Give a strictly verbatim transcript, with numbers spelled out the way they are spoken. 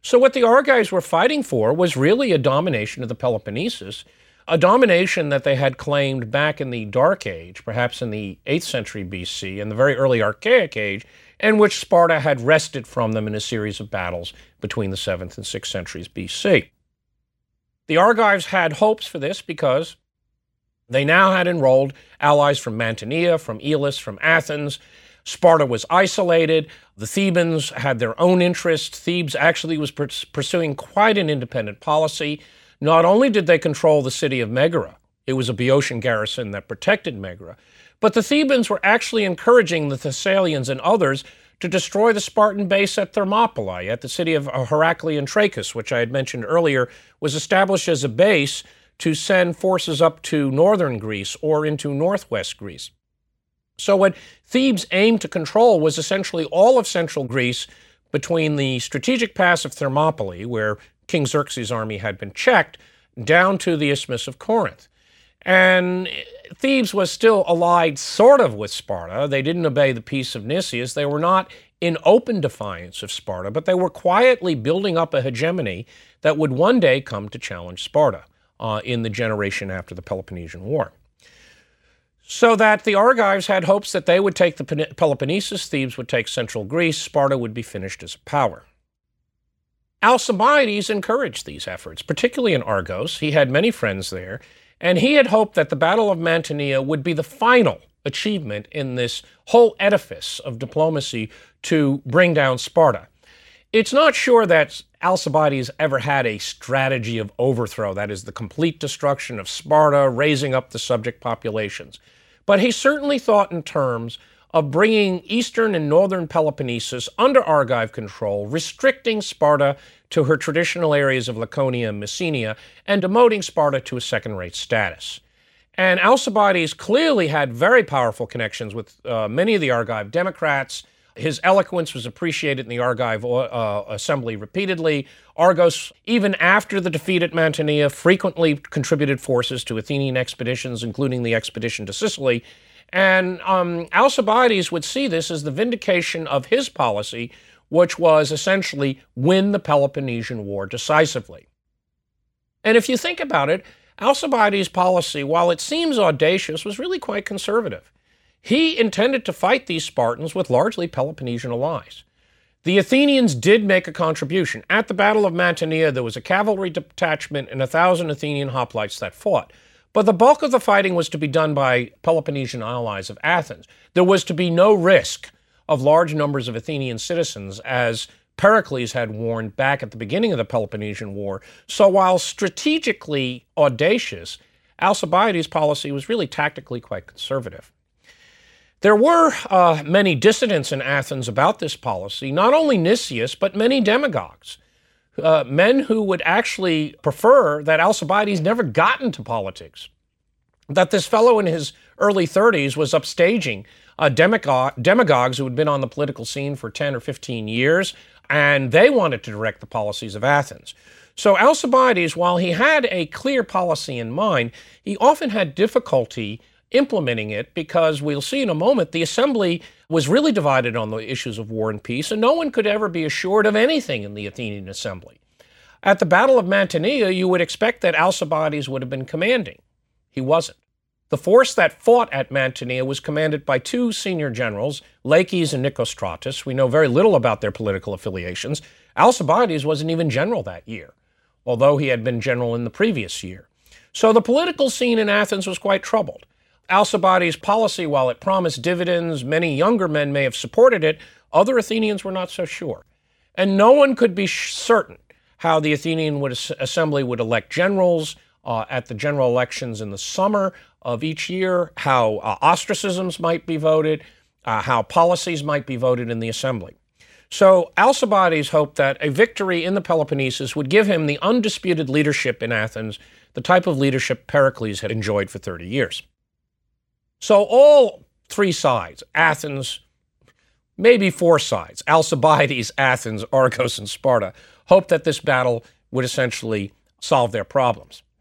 So what the Argives were fighting for was really a domination of the Peloponnesus, a domination that they had claimed back in the Dark Age, perhaps in the eighth century B C, and the very early Archaic Age, and which Sparta had wrested from them in a series of battles between the seventh and sixth centuries B C. The Argives had hopes for this because they now had enrolled allies from Mantinea, from Elis, from Athens. Sparta was isolated. The Thebans had their own interests. Thebes actually was pursuing quite an independent policy. Not only did they control the city of Megara, it was a Boeotian garrison that protected Megara, but the Thebans were actually encouraging the Thessalians and others to destroy the Spartan base at Thermopylae, at the city of Heracleion Trachis, which I had mentioned earlier, was established as a base to send forces up to northern Greece or into northwest Greece. So what Thebes aimed to control was essentially all of central Greece between the strategic pass of Thermopylae, where King Xerxes' army had been checked, down to the Isthmus of Corinth. And Thebes was still allied sort of with Sparta. They didn't obey the peace of Nicias. They were not in open defiance of Sparta, but they were quietly building up a hegemony that would one day come to challenge Sparta uh, in the generation after the Peloponnesian War. So that the Argives had hopes that they would take the Peloponnesus, Thebes would take central Greece, Sparta would be finished as a power. Alcibiades encouraged these efforts, particularly in Argos. He had many friends there, and he had hoped that the Battle of Mantinea would be the final achievement in this whole edifice of diplomacy to bring down Sparta. It's not sure that Alcibiades ever had a strategy of overthrow, that is, the complete destruction of Sparta, raising up the subject populations. But he certainly thought in terms of bringing eastern and northern Peloponnesus under Argive control, restricting Sparta to her traditional areas of Laconia and Messenia, and demoting Sparta to a second-rate status. And Alcibiades clearly had very powerful connections with uh, many of the Argive Democrats. His eloquence was appreciated in the Argive uh, assembly repeatedly. Argos, even after the defeat at Mantinea, frequently contributed forces to Athenian expeditions, including the expedition to Sicily. And um, Alcibiades would see this as the vindication of his policy, which was essentially win the Peloponnesian War decisively. And if you think about it, Alcibiades' policy, while it seems audacious, was really quite conservative. He intended to fight these Spartans with largely Peloponnesian allies. The Athenians did make a contribution. At the Battle of Mantinea, there was a cavalry detachment and a thousand Athenian hoplites that fought. But the bulk of the fighting was to be done by Peloponnesian allies of Athens. There was to be no risk of large numbers of Athenian citizens, as Pericles had warned back at the beginning of the Peloponnesian War. So while strategically audacious, Alcibiades' policy was really tactically quite conservative. There were uh, many dissidents in Athens about this policy, not only Nicias, but many demagogues, uh, men who would actually prefer that Alcibiades never got into politics, that this fellow in his early thirties was upstaging uh, demagogue, demagogues who had been on the political scene for ten or fifteen years, and they wanted to direct the policies of Athens. So Alcibiades, while he had a clear policy in mind, he often had difficulty implementing it because we'll see in a moment the assembly was really divided on the issues of war and peace, and no one could ever be assured of anything in the Athenian assembly. At the Battle of Mantinea, you would expect that Alcibiades would have been commanding. He wasn't. The force that fought at Mantinea was commanded by two senior generals, Laches and Nicostratus. We know very little about their political affiliations. Alcibiades wasn't even general that year, although he had been general in the previous year. So the political scene in Athens was quite troubled. Alcibiades' policy, while it promised dividends, many younger men may have supported it, other Athenians were not so sure. And no one could be certain how the Athenian would, assembly would elect generals uh, at the general elections in the summer of each year, how uh, ostracisms might be voted, uh, how policies might be voted in the assembly. So Alcibiades hoped that a victory in the Peloponnesus would give him the undisputed leadership in Athens, the type of leadership Pericles had enjoyed for thirty years. So all three sides, Athens, maybe four sides, Alcibiades, Athens, Argos, and Sparta, hoped that this battle would essentially solve their problems.